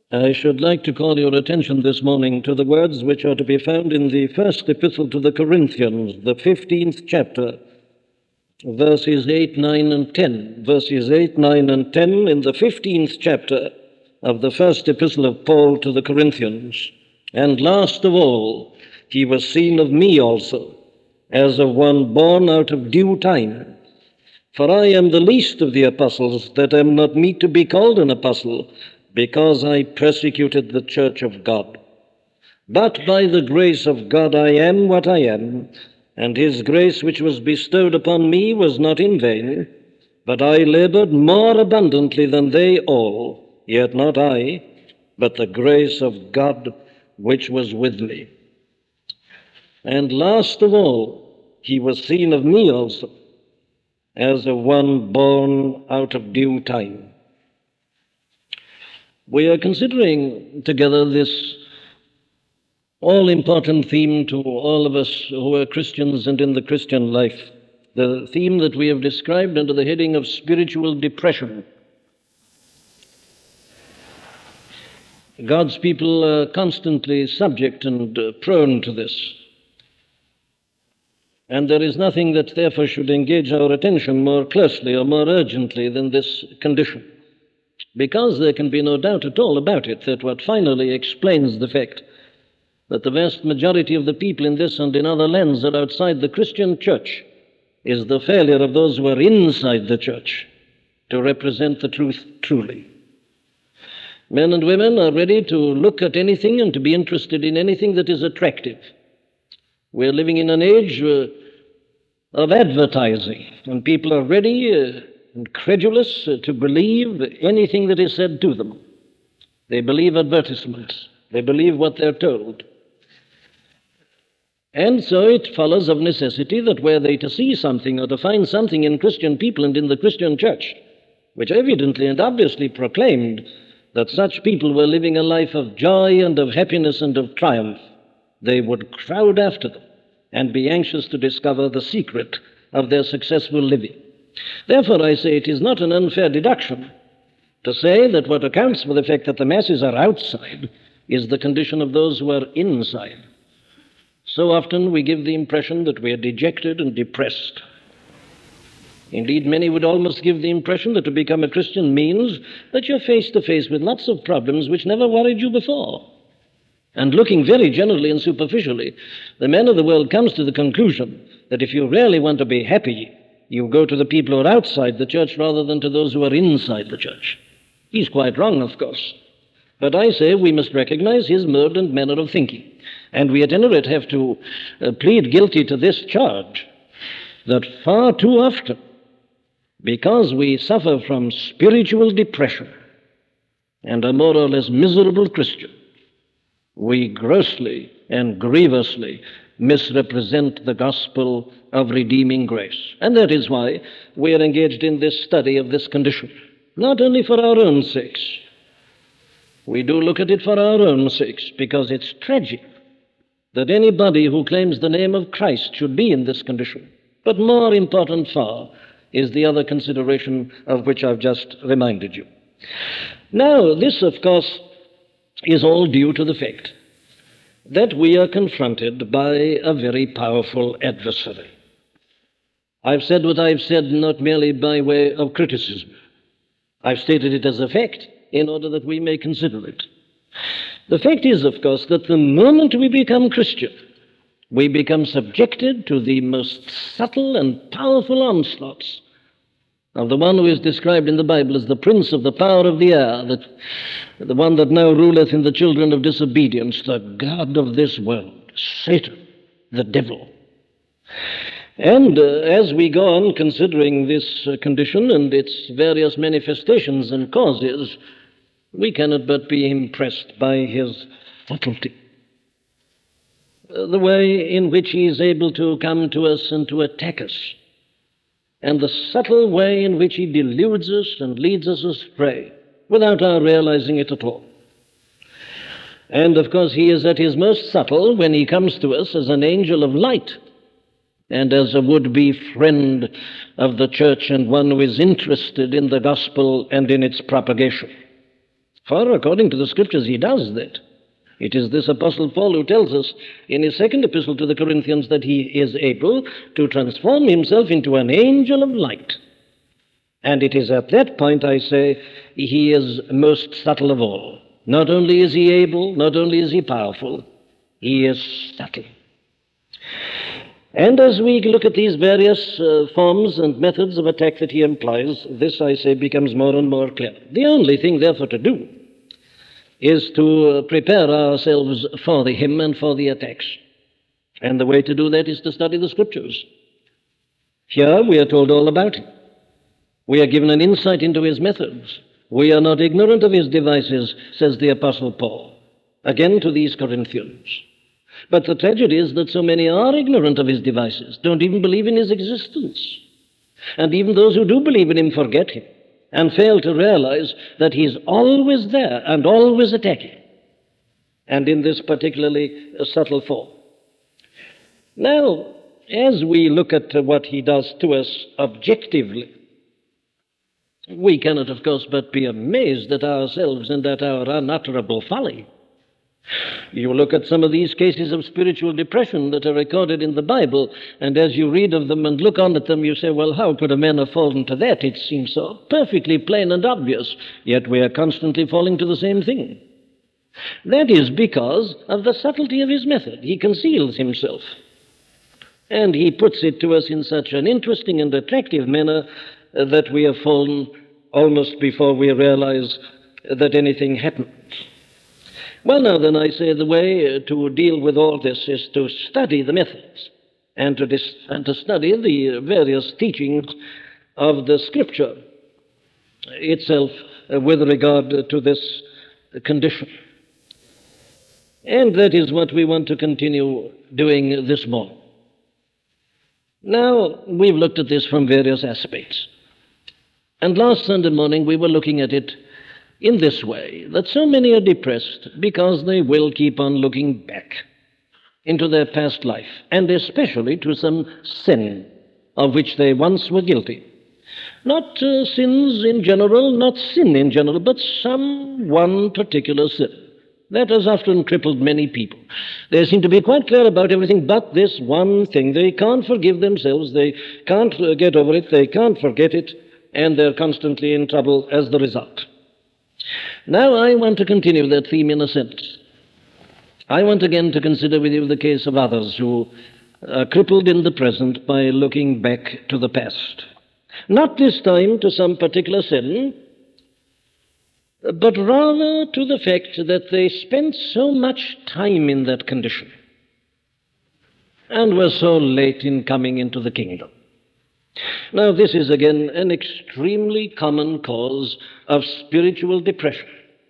I should like to call your attention this morning to the words which are to be found in the first epistle to the Corinthians, the 15th chapter, verses 8, 9, and 10. Verses 8, 9, and 10 in the 15th chapter of the first epistle of Paul to the Corinthians. And last of all, he was seen of me also, as of one born out of due time. For I am the least of the apostles, that am not meet to be called an apostle, because I persecuted the church of God. But by the grace of God I am what I am, and his grace which was bestowed upon me was not in vain, but I labored more abundantly than they all, yet not I, but the grace of God which was with me. And last of all, he was seen of me also, as of one born out of due time. We are considering together this all-important theme to all of us who are Christians and in the Christian life, the theme that we have described under the heading of spiritual depression. God's people are constantly subject and prone to this. And there is nothing that therefore should engage our attention more closely or more urgently than this condition. Because there can be no doubt at all about it that what finally explains the fact that the vast majority of the people in this and in other lands are outside the Christian church is the failure of those who are inside the church to represent the truth truly. Men and women are ready to look at anything and to be interested in anything that is attractive. We're living in an age of advertising, and people are ready and credulous to believe anything that is said to them. They believe advertisements. They believe what they're told. And so it follows of necessity that were they to see something or to find something in Christian people and in the Christian church, which evidently and obviously proclaimed that such people were living a life of joy and of happiness and of triumph, they would crowd after them and be anxious to discover the secret of their successful living. Therefore, I say it is not an unfair deduction to say that what accounts for the fact that the masses are outside is the condition of those who are inside. So often we give the impression that we are dejected and depressed. Indeed, many would almost give the impression that to become a Christian means that you're face to face with lots of problems which never worried you before. And looking very generally and superficially, the man of the world comes to the conclusion that if you really want to be happy, you go to the people who are outside the church rather than to those who are inside the church. He's quite wrong, of course. But I say we must recognize his mode and manner of thinking. And we at any rate have to plead guilty to this charge that far too often, because we suffer from spiritual depression and are more or less miserable Christian, we grossly and grievously misrepresent the gospel of redeeming grace. And that is why we are engaged in this study of this condition, not only for our own sakes. We do look at it for our own sakes, because it's tragic that anybody who claims the name of Christ should be in this condition. But more important far is the other consideration of which I've just reminded you. Now, this, of course, is all due to the fact that we are confronted by a very powerful adversary. I've said what I've said not merely by way of criticism. I've stated it as a fact in order that we may consider it. The fact is, of course, that the moment we become Christian, we become subjected to the most subtle and powerful onslaughts of the one who is described in the Bible as the prince of the power of the air, the one that now ruleth in the children of disobedience, the god of this world, Satan, the devil. And as we go on considering this condition and its various manifestations and causes, we cannot but be impressed by his subtlety. The way in which he is able to come to us and to attack us, and the subtle way in which he deludes us and leads us astray without our realizing it at all. And of course he is at his most subtle when he comes to us as an angel of light and as a would-be friend of the church and one who is interested in the gospel and in its propagation. For according to the Scriptures, he does that. It is this Apostle Paul who tells us in his second epistle to the Corinthians that he is able to transform himself into an angel of light. And it is at that point, I say, he is most subtle of all. Not only is he able, not only is he powerful, he is subtle. And as we look at these various forms and methods of attack that he employs, this, I say, becomes more and more clear. The only thing, therefore, to do is to prepare ourselves for him and for the attacks. And the way to do that is to study the Scriptures. Here we are told all about him. We are given an insight into his methods. We are not ignorant of his devices, says the Apostle Paul, again to these Corinthians. But the tragedy is that so many are ignorant of his devices, don't even believe in his existence. And even those who do believe in him forget him and fail to realize that he's always there and always attacking, and in this particularly subtle form. Now, as we look at what he does to us objectively, we cannot, of course, but be amazed at ourselves and at our unutterable folly. You look at some of these cases of spiritual depression that are recorded in the Bible, and as you read of them and look on at them, you say, well, how could a man have fallen to that? It seems so perfectly plain and obvious, yet we are constantly falling to the same thing. That is because of the subtlety of his method. He conceals himself, and he puts it to us in such an interesting and attractive manner that we have fallen almost before we realize that anything happened. Well, now then, I say the way to deal with all this is to study the methods and to study the various teachings of the Scripture itself with regard to this condition. And that is what we want to continue doing this morning. Now, we've looked at this from various aspects. And last Sunday morning we were looking at it in this way, that so many are depressed because they will keep on looking back into their past life, and especially to some sin of which they once were guilty. Not sins in general, not sin in general, but some one particular sin. That has often crippled many people. They seem to be quite clear about everything but this one thing. They can't forgive themselves, they can't get over it, they can't forget it, and they're constantly in trouble as the result. Now I want to continue that theme in a sense. I want again to consider with you the case of others who are crippled in the present by looking back to the past. Not this time to some particular sin, but rather to the fact that they spent so much time in that condition and were so late in coming into the kingdom. Now, this is again an extremely common cause of spiritual depression.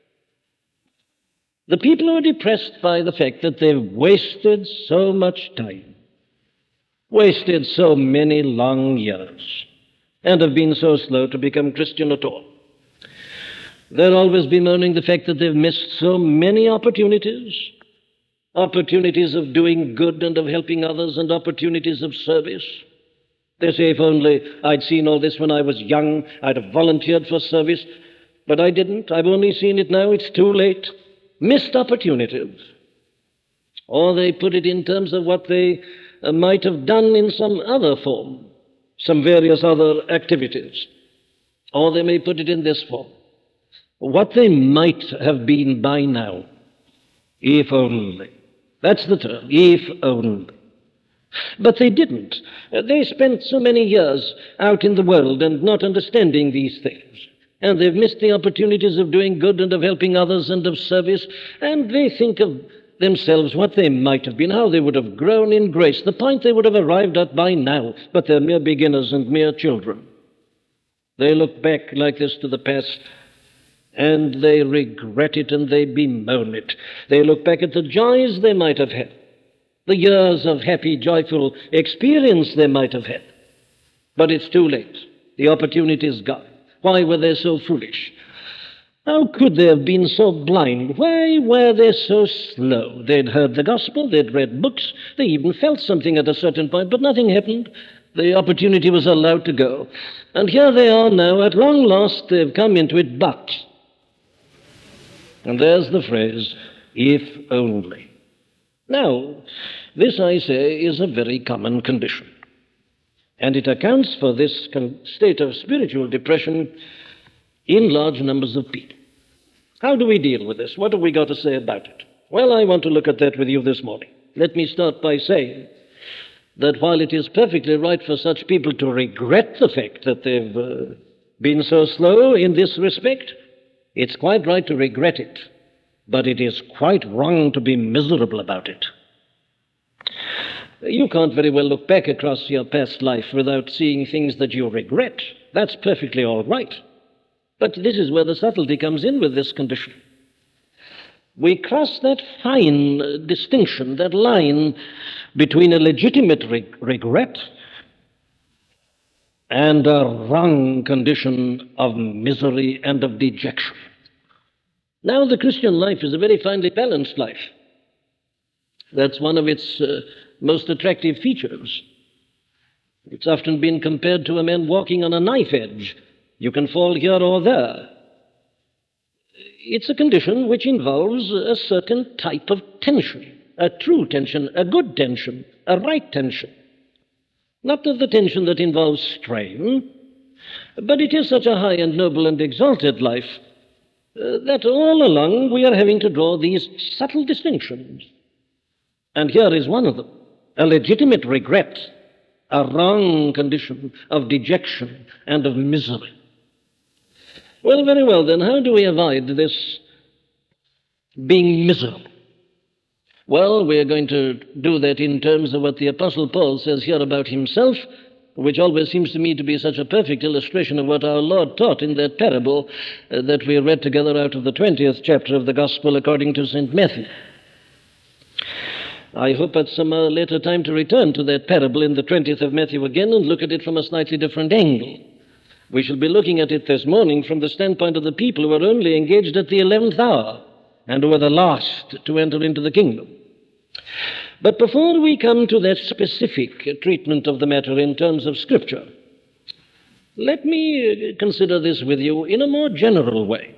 The people who are depressed by the fact that they've wasted so much time, wasted so many long years, and have been so slow to become Christian at all. They'll always be moaning the fact that they've missed so many opportunities of doing good and of helping others, and opportunities of service. They say, if only I'd seen all this when I was young, I'd have volunteered for service, but I didn't. I've only seen it now. It's too late. Missed opportunities. Or they put it in terms of what they might have done in some other form, some various other activities. Or they may put it in this form: what they might have been by now, if only. That's the term, if only. But they didn't. They spent so many years out in the world and not understanding these things. And they've missed the opportunities of doing good and of helping others and of service. And they think of themselves what they might have been, how they would have grown in grace, the point they would have arrived at by now. But they're mere beginners and mere children. They look back like this to the past, and they regret it and they bemoan it. They look back at the joys they might have had, the years of happy, joyful experience they might have had. But it's too late. The opportunity is gone. Why were they so foolish? How could they have been so blind? Why were they so slow? They'd heard the gospel, they'd read books, they even felt something at a certain point, but nothing happened. The opportunity was allowed to go. And here they are now, at long last they've come into it, but And there's the phrase, if only. Now, this, I say, is a very common condition. And it accounts for this state of spiritual depression in large numbers of people. How do we deal with this? What have we got to say about it? Well, I want to look at that with you this morning. Let me start by saying that while it is perfectly right for such people to regret the fact that they've been so slow in this respect, it's quite right to regret it, but it is quite wrong to be miserable about it. You can't very well look back across your past life without seeing things that you regret. That's perfectly all right. But this is where the subtlety comes in with this condition. We cross that fine distinction, that line between a legitimate regret and a wrong condition of misery and of dejection. Now, the Christian life is a very finely balanced life. That's one of its most attractive features. It's often been compared to a man walking on a knife edge. You can fall here or there. It's a condition which involves a certain type of tension, a true tension, a good tension, a right tension. Not the tension that involves strain, but it is such a high and noble and exalted life that all along we are having to draw these subtle distinctions. And here is one of them, a legitimate regret, a wrong condition of dejection and of misery. Well, very well, then, how do we avoid this being miserable? Well, we are going to do that in terms of what the Apostle Paul says here about himself, which always seems to me to be such a perfect illustration of what our Lord taught in that parable that we read together out of the 20th chapter of the Gospel according to St. Matthew. I hope at some later time to return to that parable in the 20th of Matthew again and look at it from a slightly different angle. We shall be looking at it this morning from the standpoint of the people who are only engaged at the 11th hour and who are the last to enter into the kingdom. But before we come to that specific treatment of the matter in terms of Scripture, let me consider this with you in a more general way.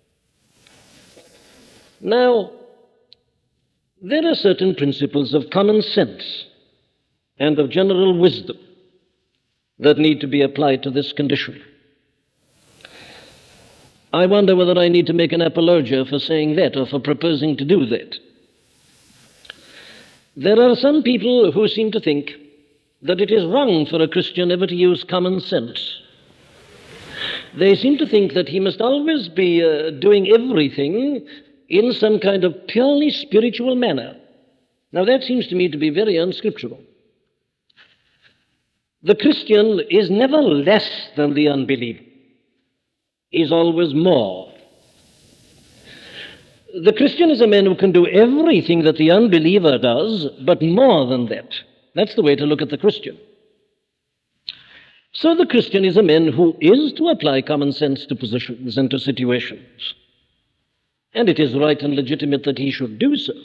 Now, there are certain principles of common sense and of general wisdom that need to be applied to this condition. I wonder whether I need to make an apologia for saying that or for proposing to do that. There are some people who seem to think that it is wrong for a Christian ever to use common sense. They seem to think that he must always be doing everything in some kind of purely spiritual manner. Now, that seems to me to be very unscriptural. The Christian is never less than the unbeliever. Is always more. The Christian is a man who can do everything that the unbeliever does, but more than that. That's the way to look at the Christian. So the Christian is a man who is to apply common sense to positions and to situations. And it is right and legitimate that he should do so.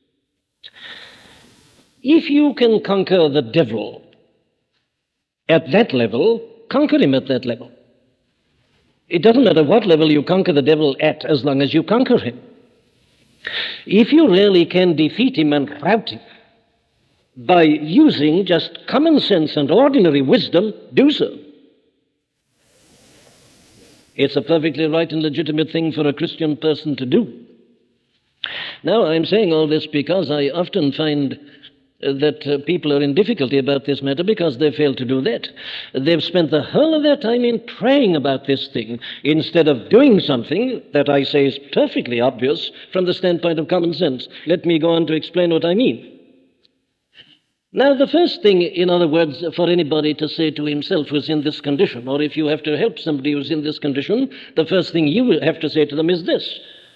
If you can conquer the devil at that level, conquer him at that level. It doesn't matter what level you conquer the devil at, as long as you conquer him. If you really can defeat him and rout him by using just common sense and ordinary wisdom, do so. It's a perfectly right and legitimate thing for a Christian person to do. Now, I'm saying all this because I often find that people are in difficulty about this matter because they fail to do that. They've spent the whole of their time in praying about this thing instead of doing something that I say is perfectly obvious from the standpoint of common sense. Let me go on to explain what I mean. Now, the first thing, in other words, for anybody to say to himself who's in this condition, or if you have to help somebody who's in this condition, the first thing you have to say to them is this: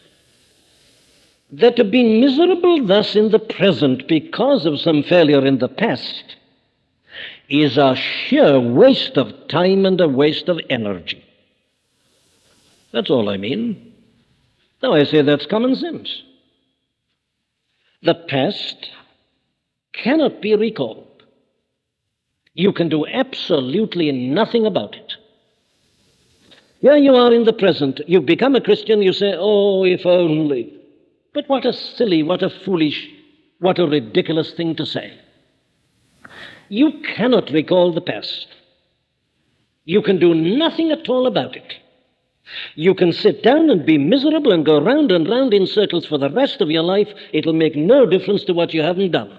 that to be miserable thus in the present because of some failure in the past is a sheer waste of time and a waste of energy. That's all I mean. Now, I say that's common sense. The past cannot be recalled. You can do absolutely nothing about it. Here you are in the present. You've become a Christian. You say, oh, if only. But what a silly, what a foolish, what a ridiculous thing to say. You cannot recall the past. You can do nothing at all about it. You can sit down and be miserable and go round and round in circles for the rest of your life. It'll make no difference to what you haven't done.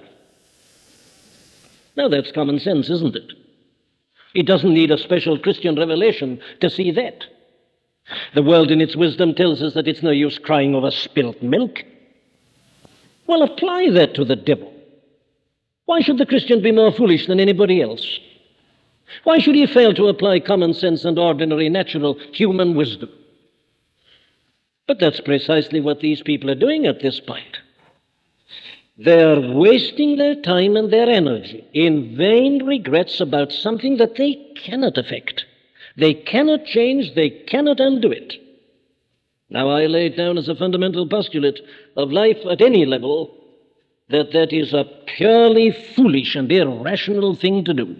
Now that's common sense, isn't it? It doesn't need a special Christian revelation to see that. The world in its wisdom tells us that it's no use crying over spilt milk. Well, apply that to the devil. Why should the Christian be more foolish than anybody else? Why should he fail to apply common sense and ordinary, natural, human wisdom? But that's precisely what these people are doing at this point. They're wasting their time and their energy in vain regrets about something that they cannot affect. They cannot change, they cannot undo it. Now, I lay it down as a fundamental postulate of life at any level that that is a purely foolish and irrational thing to do.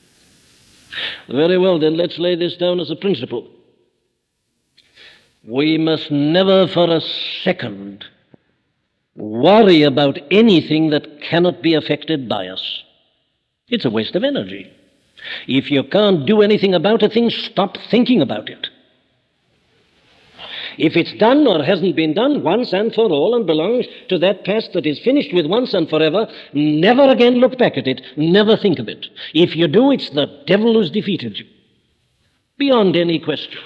Very well, then, let's lay this down as a principle. We must never for a second worry about anything that cannot be affected by us. It's a waste of energy. If you can't do anything about a thing, stop thinking about it. If it's done or hasn't been done once and for all and belongs to that past that is finished with once and forever, never again look back at it, never think of it. If you do, it's the devil who's defeated you. Beyond any question.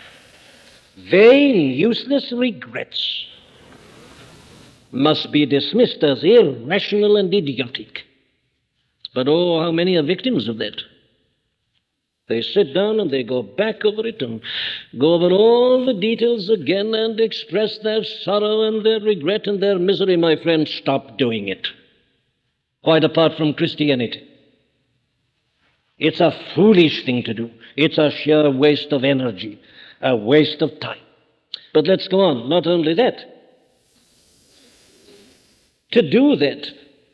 Vain, useless regrets must be dismissed as irrational and idiotic. But oh, how many are victims of that? They sit down and they go back over it and go over all the details again and express their sorrow and their regret and their misery. My friend, stop doing it. Quite apart from Christianity. It's a foolish thing to do. It's a sheer waste of energy, a waste of time. But let's go on. Not only that. To do that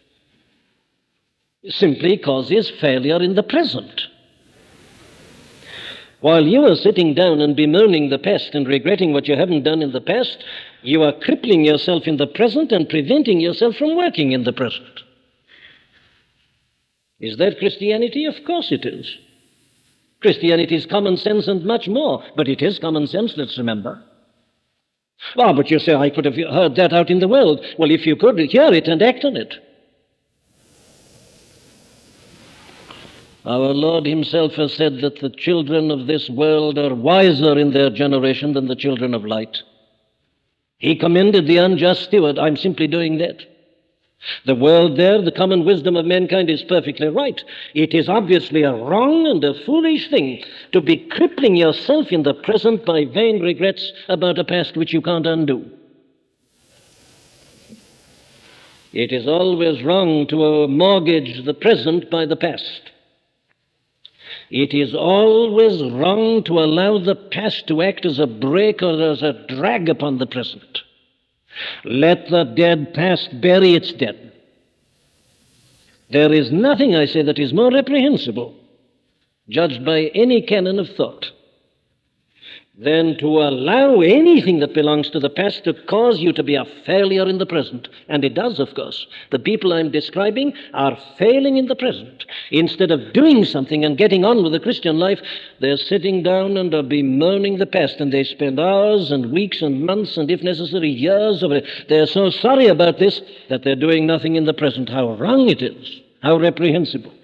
simply causes failure in the present. While you are sitting down and bemoaning the past and regretting what you haven't done in the past, you are crippling yourself in the present and preventing yourself from working in the present. Is that Christianity? Of course it is. Christianity is common sense and much more, but it is common sense, let's remember. Ah, but you say, I could have heard that out in the world. Well, if you could, hear it and act on it. Our Lord himself has said that the children of this world are wiser in their generation than the children of light. He commended the unjust steward. I'm simply doing that. The world there, the common wisdom of mankind is perfectly right. It is obviously a wrong and a foolish thing to be crippling yourself in the present by vain regrets about a past which you can't undo. It is always wrong to mortgage the present by the past. It is always wrong to allow the past to act as a brake or as a drag upon the present. Let the dead past bury its dead. There is nothing, I say, that is more reprehensible, judged by any canon of thought, than to allow anything that belongs to the past to cause you to be a failure in the present. And it does, of course. The people I'm describing are failing in the present. Instead of doing something and getting on with the Christian life, they're sitting down and are bemoaning the past, and they spend hours and weeks and months and, if necessary, years over it. They're so sorry about this that they're doing nothing in the present. How wrong it is. How reprehensible.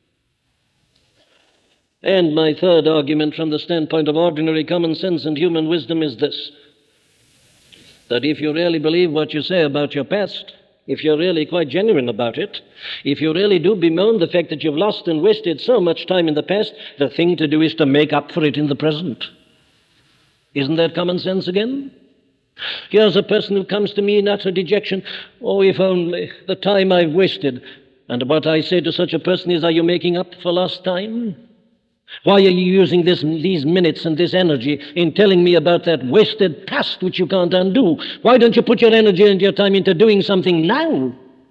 And my third argument from the standpoint of ordinary common sense and human wisdom is this: that if you really believe what you say about your past, if you're really quite genuine about it, if you really do bemoan the fact that you've lost and wasted so much time in the past, the thing to do is to make up for it in the present. Isn't that common sense again? Here's a person who comes to me in utter dejection. Oh, if only the time I've wasted. And what I say to such a person is, are you making up for lost time? Why are you using these minutes and this energy in telling me about that wasted past which you can't undo? Why don't you put your energy and your time into doing something now?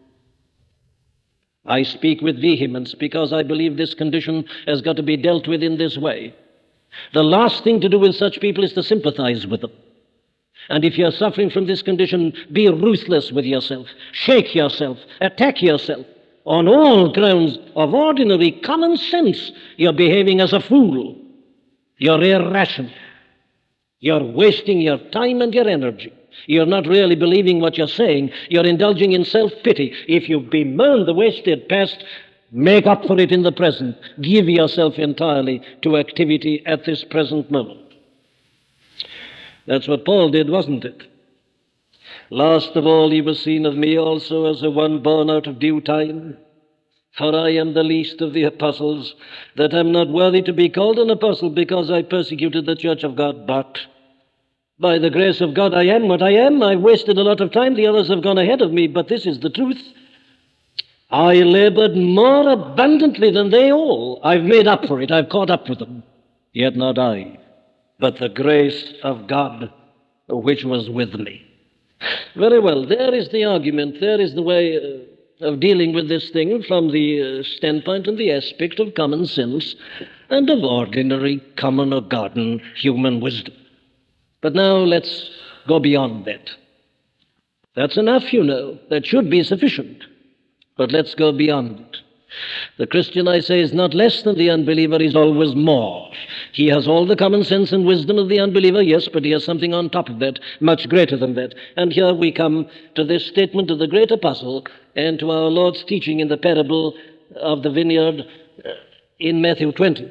I speak with vehemence because I believe this condition has got to be dealt with in this way. The last thing to do with such people is to sympathize with them. And if you're suffering from this condition, be ruthless with yourself. Shake yourself. Attack yourself. On all grounds of ordinary common sense, you're behaving as a fool. You're irrational. You're wasting your time and your energy. You're not really believing what you're saying. You're indulging in self-pity. If you bemoan the wasted past, make up for it in the present. Give yourself entirely to activity at this present moment. That's what Paul did, wasn't it? Last of all, he was seen of me also as a one born out of due time. For I am the least of the apostles, that am not worthy to be called an apostle, because I persecuted the church of God. But by the grace of God, I am what I am. I've wasted a lot of time. The others have gone ahead of me, but this is the truth. I labored more abundantly than they all. I've made up for it. I've caught up with them. Yet not I, but the grace of God which was with me. Very well, there is the argument. There is the way of dealing with this thing from the standpoint and the aspect of common sense and of ordinary, common or garden human wisdom. But now let's go beyond that. That's enough, you know. That should be sufficient. But let's go beyond it. The Christian, I say, is not less than the unbeliever. He's always more. He has all the common sense and wisdom of the unbeliever, yes, but he has something on top of that, much greater than that. And here we come to this statement of the great apostle and to our Lord's teaching in the parable of the vineyard in Matthew 20.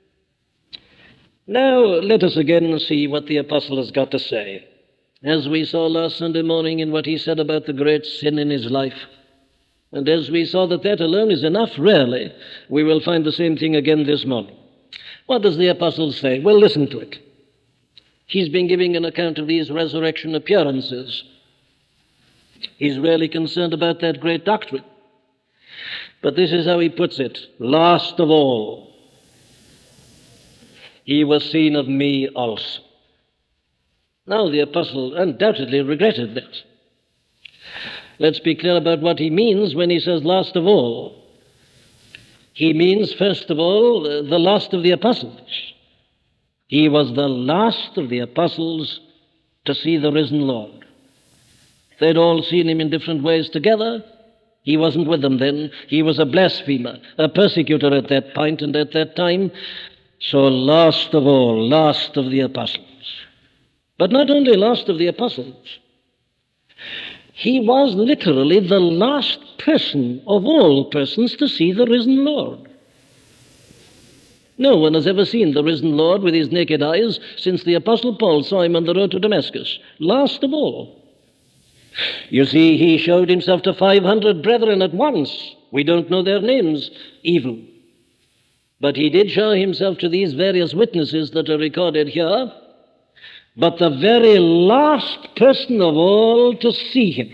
Now, let us again see what the apostle has got to say. As we saw last Sunday morning in what he said about the great sin in his life, and as we saw that alone is enough, rarely, we will find the same thing again this morning. What does the apostle say? Well, listen to it. He's been giving an account of these resurrection appearances. He's really concerned about that great doctrine. But this is how he puts it. Last of all, he was seen of me also. Now, the apostle undoubtedly regretted that. Let's be clear about what he means when he says last of all. He means, first of all, the last of the apostles. He was the last of the apostles to see the risen Lord. They'd all seen him in different ways together. He wasn't with them then. He was a blasphemer, a persecutor at that point and at that time. So last of all, last of the apostles. But not only last of the apostles. He was literally the last person of all persons to see the risen Lord. No one has ever seen the risen Lord with his naked eyes since the Apostle Paul saw him on the road to Damascus. Last of all. You see, he showed himself to 500 brethren at once. We don't know their names even. But he did show himself to these various witnesses that are recorded here. But the very last person of all to see him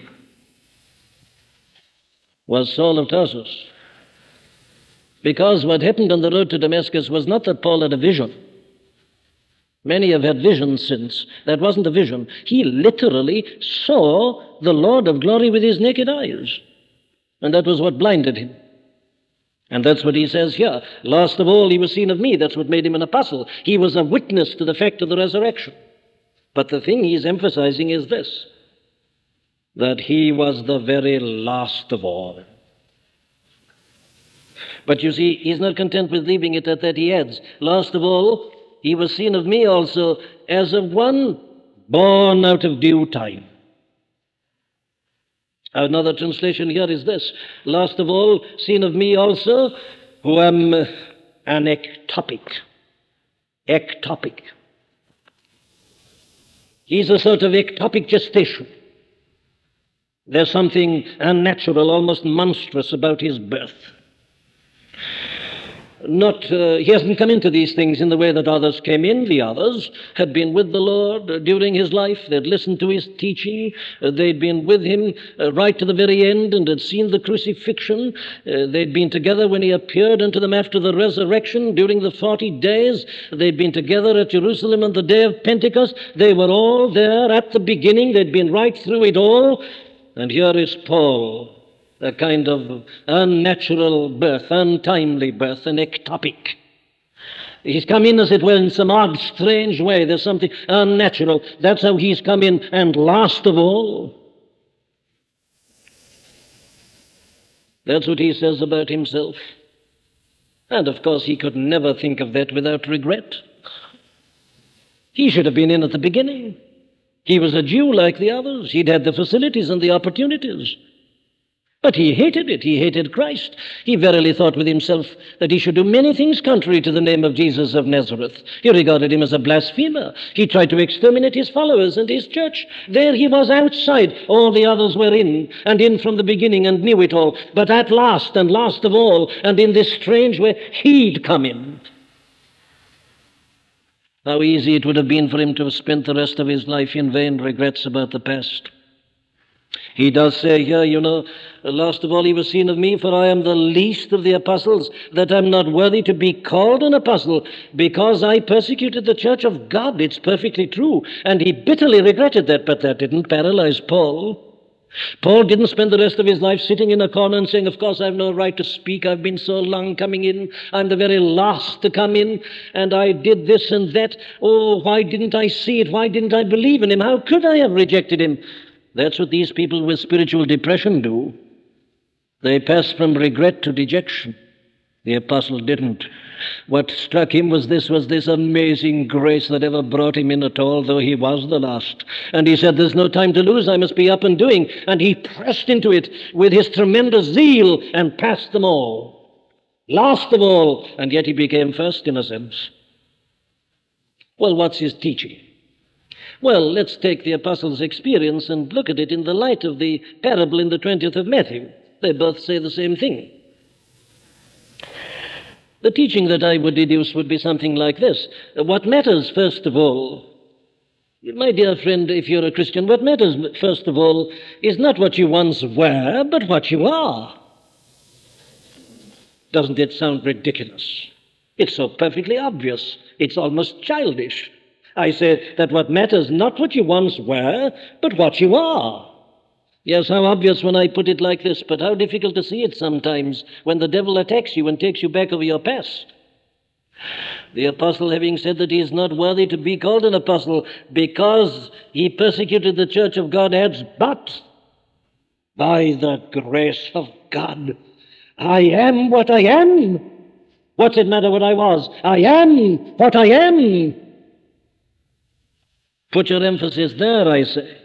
was Saul of Tarsus. Because what happened on the road to Damascus was not that Paul had a vision. Many have had visions since. That wasn't a vision. He literally saw the Lord of glory with his naked eyes. And that was what blinded him. And that's what he says here. Last of all, he was seen of me. That's what made him an apostle. He was a witness to the fact of the resurrection. But the thing he's emphasizing is this, that he was the very last of all. But you see, he's not content with leaving it at that. He adds, last of all, he was seen of me also as of one born out of due time. Another translation here is this, last of all, seen of me also, who am an ectopic. Ectopic. He's a sort of ectopic gestation. There's something unnatural, almost monstrous about his birth. He hasn't come into these things in the way that others came in. The others had been with the Lord during his life. They'd listened to his teaching. They'd been with him right to the very end and had seen the crucifixion. They'd been together when he appeared unto them after the resurrection during the 40 days. They'd been together at Jerusalem on the day of Pentecost. They were all there at the beginning. They'd been right through it all. And here is Paul, a kind of unnatural birth, untimely birth, an ectopic. He's come in, as it were, in some odd, strange way. There's something unnatural. That's how he's come in. And last of all, that's what he says about himself. And of course, he could never think of that without regret. He should have been in at the beginning. He was a Jew like the others. He'd had the facilities and the opportunities. But he hated it. He hated Christ. He verily thought with himself that he should do many things contrary to the name of Jesus of Nazareth. He regarded him as a blasphemer. He tried to exterminate his followers and his church. There he was outside. All the others were in, and in from the beginning, and knew it all. But at last, and last of all, and in this strange way, he'd come in. How easy it would have been for him to have spent the rest of his life in vain regrets about the past. He does say here, last of all he was seen of me, for I am the least of the apostles, that I'm not worthy to be called an apostle, because I persecuted the church of God. It's perfectly true. And he bitterly regretted that, but that didn't paralyze Paul. Paul didn't spend the rest of his life sitting in a corner and saying, of course, I've no right to speak. I've been so long coming in. I'm the very last to come in. And I did this and that. Oh, why didn't I see it? Why didn't I believe in him? How could I have rejected him? That's what these people with spiritual depression do. They pass from regret to dejection. The apostle didn't. What struck him was this amazing grace that ever brought him in at all, though he was the last. And he said, there's no time to lose, I must be up and doing. And he pressed into it with his tremendous zeal and passed them all. Last of all, and yet he became first in a sense. Well, what's his teaching? Well, let's take the apostles' experience and look at it in the light of the parable in the 20th of Matthew. They both say the same thing. The teaching that I would deduce would be something like this. What matters, first of all, my dear friend, if you're a Christian, what matters, first of all, is not what you once were, but what you are. Doesn't it sound ridiculous? It's so perfectly obvious. It's almost childish. I say that what matters, not what you once were, but what you are. Yes, how obvious when I put it like this, but how difficult to see it sometimes when the devil attacks you and takes you back over your past. The apostle, having said that he is not worthy to be called an apostle because he persecuted the church of God, adds, but by the grace of God, I am what I am. What's it matter what I was? I am what I am. Put your emphasis there, I say.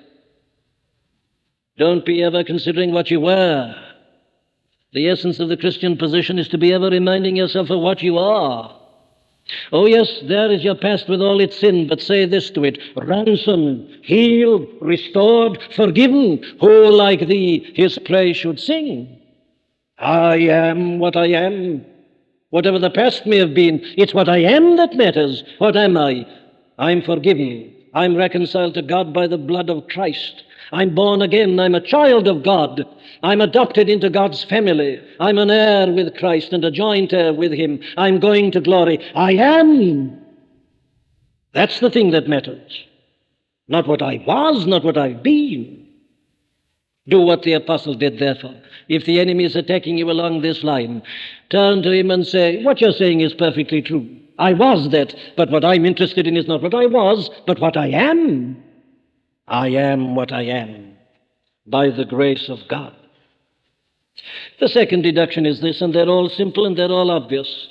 Don't be ever considering what you were. The essence of the Christian position is to be ever reminding yourself of what you are. Oh, yes, there is your past with all its sin, but say this to it: ransomed, healed, restored, forgiven. Who like thee his praise should sing? I am what I am. Whatever the past may have been, it's what I am that matters. What am I? I'm forgiven. I'm reconciled to God by the blood of Christ. I'm born again. I'm a child of God. I'm adopted into God's family. I'm an heir with Christ and a joint heir with him. I'm going to glory. I am. That's the thing that matters. Not what I was, not what I've been. Do what the apostle did, therefore. If the enemy is attacking you along this line, turn to him and say, what you're saying is perfectly true. I was that, but what I'm interested in is not what I was, but what I am. I am what I am, by the grace of God. The second deduction is this, and they're all simple and they're all obvious.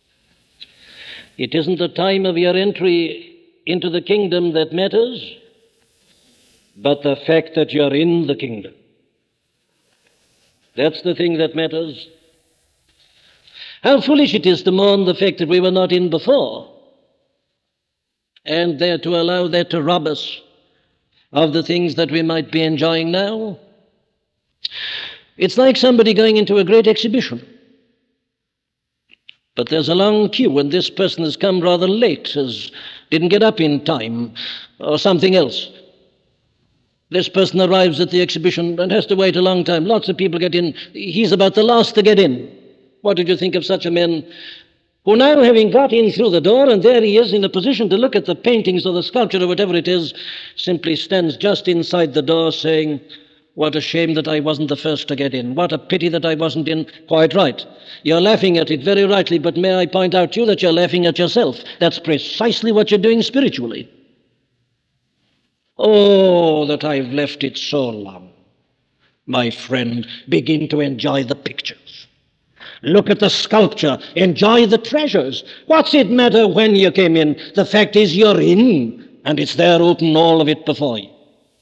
It isn't the time of your entry into the kingdom that matters, but the fact that you're in the kingdom. That's the thing that matters. How foolish it is to mourn the fact that we were not in before, and there to allow that to rob us of the things that we might be enjoying now. It's like somebody going into a great exhibition, but there's a long queue, and this person has come rather late, didn't get up in time, or something else. This person arrives at the exhibition and has to wait a long time. Lots of people get in. He's about the last to get in. What did you think of such a man who now, having got in through the door, and there he is in a position to look at the paintings or the sculpture or whatever it is, simply stands just inside the door saying, What a shame that I wasn't the first to get in. What a pity that I wasn't in. Quite right. You're laughing at it very rightly, but may I point out to you that you're laughing at yourself. That's precisely what you're doing spiritually. Oh, that I've left it so long. My friend, begin to enjoy the pictures. Look at the sculpture. Enjoy the treasures. What's it matter when you came in? The fact is you're in, and it's there open, all of it before you.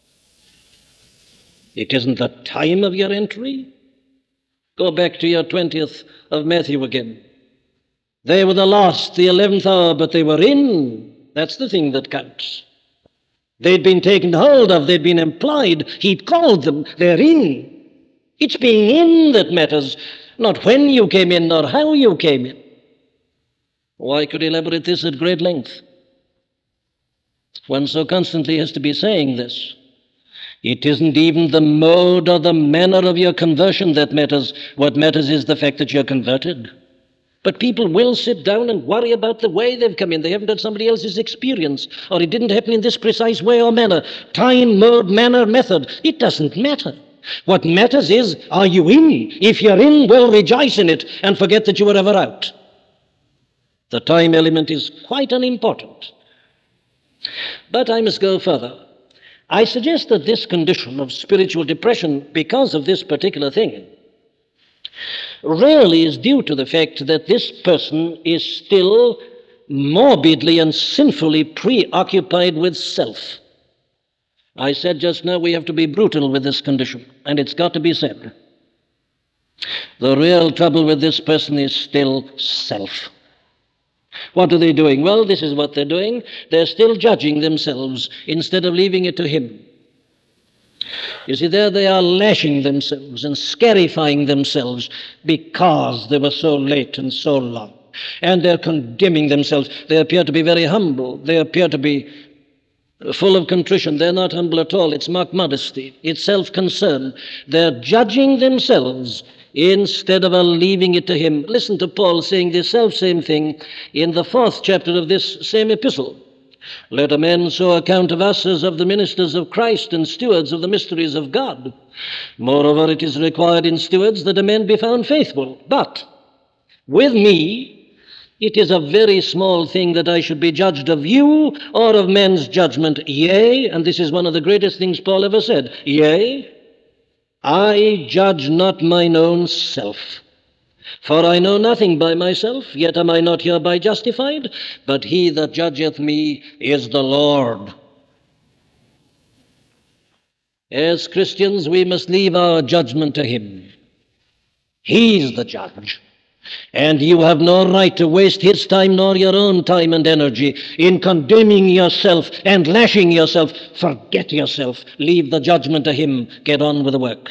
It isn't the time of your entry. Go back to your 20th of Matthew again. They were the last, the 11th hour, but they were in. That's the thing that counts. They'd been taken hold of, they'd been implied, he'd called them, they're in. It's being in that matters, not when you came in or how you came in. Oh, I could elaborate this at great length. One so constantly has to be saying this. It isn't even the mode or the manner of your conversion that matters. What matters is the fact that you're converted. But people will sit down and worry about the way they've come in. They haven't had somebody else's experience, or it didn't happen in this precise way or manner. Time, mode, manner, method. It doesn't matter. What matters is, are you in? If you're in, well, rejoice in it and forget that you were ever out. The time element is quite unimportant. But I must go further. I suggest that this condition of spiritual depression, because of this particular thing, really is due to the fact that this person is still morbidly and sinfully preoccupied with self. I said just now we have to be brutal with this condition, and it's got to be said. The real trouble with this person is still self. What are they doing? Well, this is what they're doing. They're still judging themselves instead of leaving it to him. You see, there they are lashing themselves and scarifying themselves because they were so late and so long. And they're condemning themselves. They appear to be very humble. They appear to be full of contrition. They're not humble at all. It's mock modesty. It's self-concern. They're judging themselves instead of leaving it to him. Listen to Paul saying the self-same thing in the 4th chapter of this same epistle. Let a man so account of us as of the ministers of Christ and stewards of the mysteries of God. Moreover, it is required in stewards that a man be found faithful. But with me, it is a very small thing that I should be judged of you or of men's judgment. Yea, and this is one of the greatest things Paul ever said, yea, I judge not mine own self. For I know nothing by myself, yet am I not hereby justified, but he that judgeth me is the Lord. As Christians, we must leave our judgment to him. He's the judge. And you have no right to waste his time nor your own time and energy in condemning yourself and lashing yourself. Forget yourself. Leave the judgment to him. Get on with the work.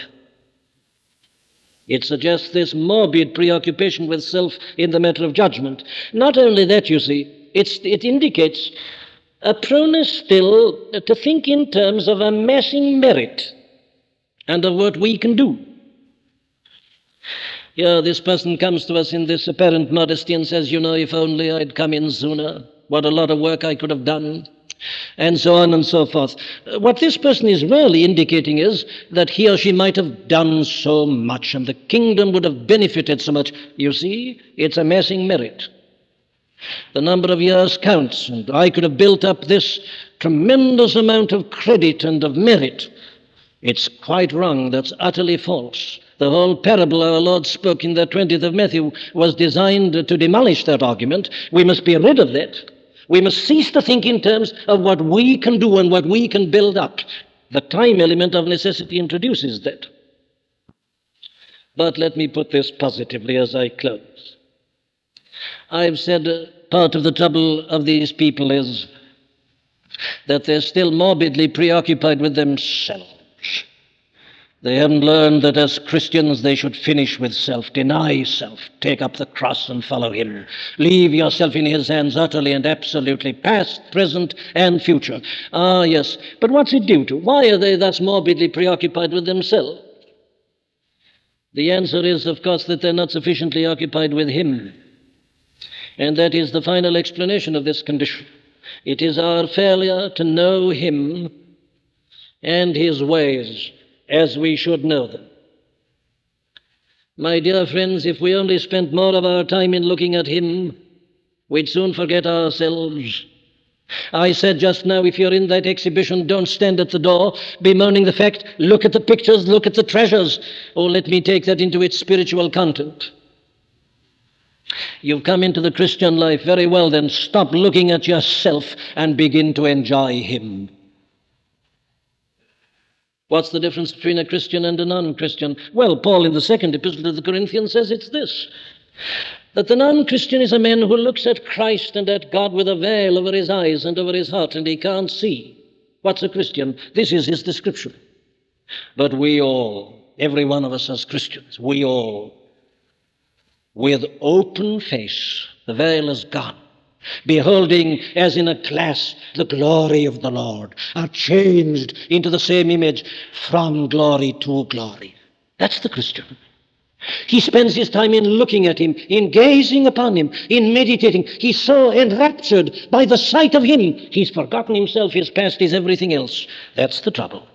It suggests this morbid preoccupation with self in the matter of judgment. Not only that, you see, it indicates a proneness still to think in terms of amassing merit and of what we can do. Here, this person comes to us in this apparent modesty and says, you know, if only I'd come in sooner, what a lot of work I could have done, and so on and so forth. What this person is really indicating is that he or she might have done so much and the kingdom would have benefited so much. You see, it's amassing merit. The number of years counts, and I could have built up this tremendous amount of credit and of merit. It's quite wrong. That's utterly false. The whole parable our Lord spoke in the 20th of Matthew was designed to demolish that argument. We must be rid of that. We must cease to think in terms of what we can do and what we can build up. The time element of necessity introduces that. But let me put this positively as I close. I've said part of the trouble of these people is that they're still morbidly preoccupied with themselves. They haven't learned that as Christians they should finish with self, deny self, take up the cross and follow him. Leave yourself in his hands utterly and absolutely, past, present, and future. Ah, yes, but what's it due to? Why are they thus morbidly preoccupied with themselves? The answer is, of course, that they're not sufficiently occupied with him. And that is the final explanation of this condition. It is our failure to know him and his ways as we should know them. My dear friends, if we only spent more of our time in looking at him, we'd soon forget ourselves. I said just now, if you're in that exhibition, don't stand at the door bemoaning the fact. Look at the pictures, look at the treasures. Oh, let me take that into its spiritual content. You've come into the Christian life. Very well, then stop looking at yourself and begin to enjoy him. What's the difference between a Christian and a non-Christian? Well, Paul in the second epistle to the Corinthians says it's this, that the non-Christian is a man who looks at Christ and at God with a veil over his eyes and over his heart, and he can't see. What's a Christian? This is his description. But we all, every one of us as Christians, we all, with open face, the veil is gone, beholding as in a glass the glory of the Lord, are changed into the same image from glory to glory. That's the Christian. He spends his time in looking at him, in gazing upon him, in meditating. He's so enraptured by the sight of him, he's forgotten himself, his past, his everything else. That's the trouble.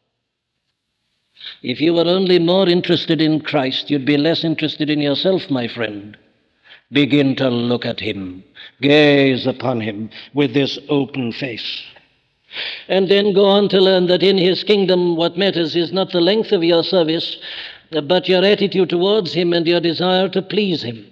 If you were only more interested in Christ, you'd be less interested in yourself, my friend. Begin to look at him, gaze upon him with this open face. And then go on to learn that in his kingdom what matters is not the length of your service, but your attitude towards him and your desire to please him.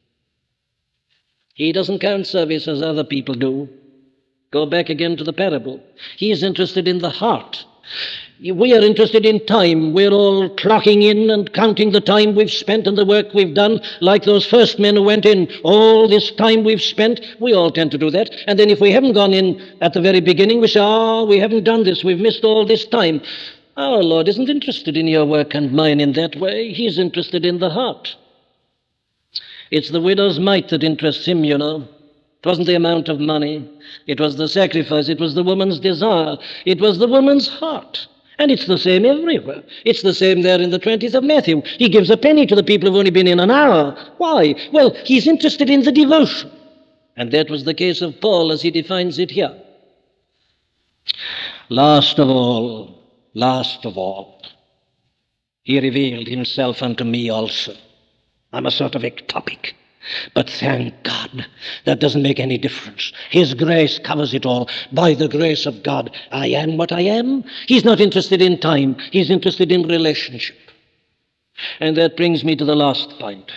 He doesn't count service as other people do. Go back again to the parable. He is interested in the heart. We are interested in time. We're all clocking in and counting the time we've spent and the work we've done, like those first men who went in. All this time we've spent, we all tend to do that. And then if we haven't gone in at the very beginning, we say, we haven't done this, we've missed all this time. Our Lord isn't interested in your work and mine in that way. He's interested in the heart. It's the widow's mite that interests him, you know. It wasn't the amount of money. It was the sacrifice. It was the woman's desire. It was the woman's heart. And it's the same everywhere. It's the same there in the 20th of Matthew. He gives a penny to the people who've only been in an hour. Why? Well, he's interested in the devotion. And that was the case of Paul as he defines it here. Last of all, he revealed himself unto me also. I'm a sort of ectopic. But thank God, that doesn't make any difference. His grace covers it all. By the grace of God, I am what I am. He's not interested in time. He's interested in relationship. And that brings me to the last point.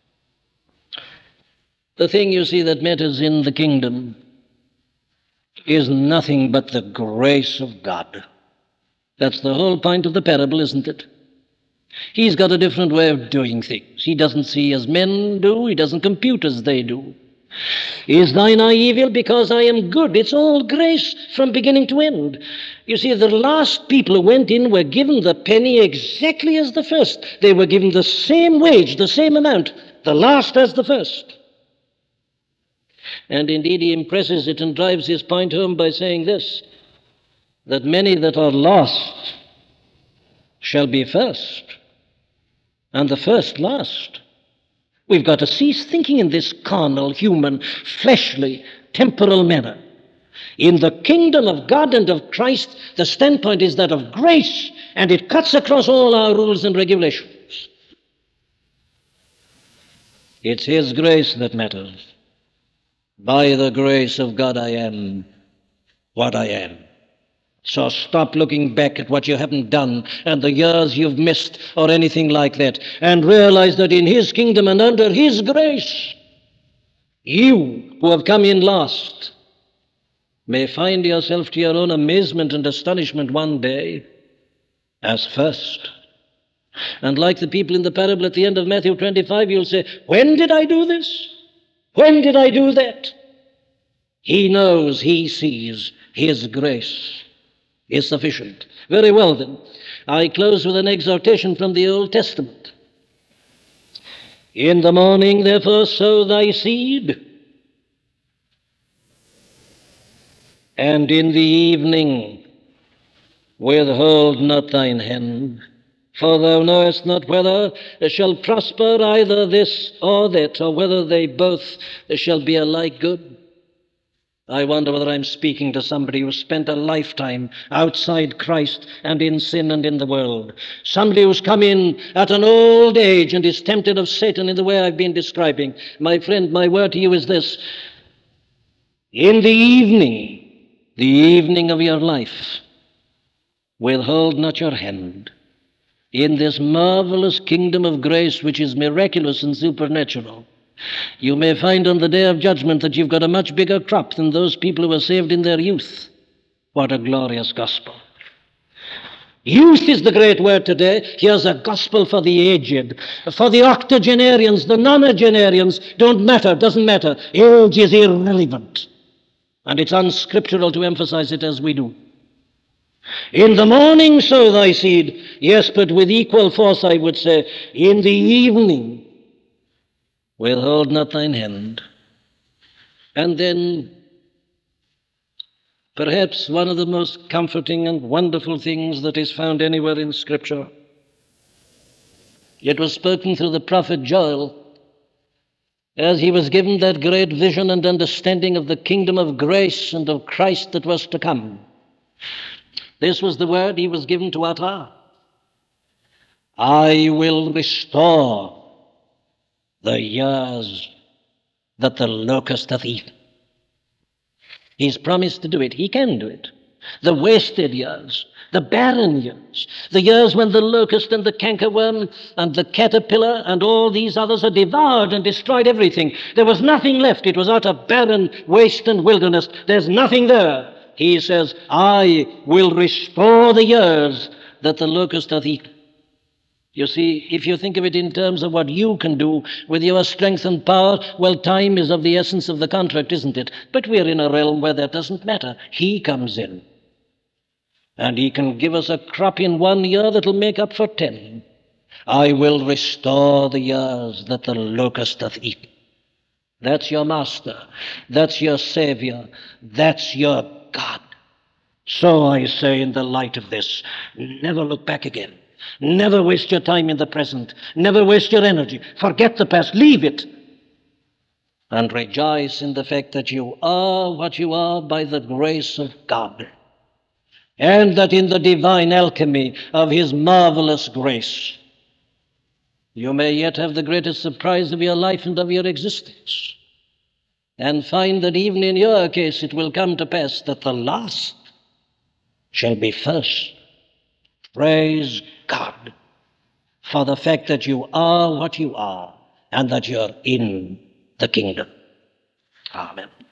The thing, you see, that matters in the kingdom is nothing but the grace of God. That's the whole point of the parable, isn't it? He's got a different way of doing things. He doesn't see as men do. He doesn't compute as they do. Is thine eye evil because I am good? It's all grace from beginning to end. You see, the last people who went in were given the penny exactly as the first. They were given the same wage, the same amount, the last as the first. And indeed he impresses it and drives his point home by saying this, that many that are lost shall be first, and the first last. We've got to cease thinking in this carnal, human, fleshly, temporal manner. In the kingdom of God and of Christ, the standpoint is that of grace, and it cuts across all our rules and regulations. It's his grace that matters. By the grace of God I am what I am. So stop looking back at what you haven't done and the years you've missed or anything like that, and realize that in his kingdom and under his grace, you who have come in last may find yourself to your own amazement and astonishment one day as first. And like the people in the parable at the end of Matthew 25, you'll say, when did I do this? When did I do that? He knows, he sees, his grace is sufficient. Very well then, I close with an exhortation from the Old Testament. In the morning, therefore, sow thy seed, and in the evening withhold not thine hand, for thou knowest not whether shall prosper either this or that, or whether they both shall be alike good. I wonder whether I'm speaking to somebody who spent a lifetime outside Christ and in sin and in the world. Somebody who's come in at an old age and is tempted of Satan in the way I've been describing. My friend, my word to you is this. In the evening of your life, withhold not your hand. In this marvelous kingdom of grace, which is miraculous and supernatural, you may find on the day of judgment that you've got a much bigger crop than those people who were saved in their youth. What a glorious gospel. Youth is the great word today. Here's a gospel for the aged. For the octogenarians, the nonagenarians, don't matter, doesn't matter. Age is irrelevant. And it's unscriptural to emphasize it as we do. In the morning sow thy seed. Yes, but with equal force I would say, in the evening withhold not thine hand. And then, perhaps one of the most comforting and wonderful things that is found anywhere in Scripture. It was spoken through the prophet Joel as he was given that great vision and understanding of the kingdom of grace and of Christ that was to come. This was the word he was given to utter. I will restore the years that the locust hath eaten. He's promised to do it. He can do it. The wasted years, the barren years, the years when the locust and the cankerworm and the caterpillar and all these others had devoured and destroyed everything. There was nothing left. It was utter barren waste and wilderness. There's nothing there. He says, I will restore the years that the locust hath eaten. You see, if you think of it in terms of what you can do with your strength and power, well, time is of the essence of the contract, isn't it? But we're in a realm where that doesn't matter. He comes in. And he can give us a crop in 1 year that'll make up for 10. I will restore the years that the locust hath eaten. That's your master. That's your Savior. That's your God. So I say, in the light of this, never look back again. Never waste your time in the present. Never waste your energy. Forget the past. Leave it. And rejoice in the fact that you are what you are by the grace of God. And that in the divine alchemy of his marvelous grace, you may yet have the greatest surprise of your life and of your existence. And find that even in your case it will come to pass that the last shall be first. Praise God for the fact that you are what you are and that you're in the kingdom. Amen.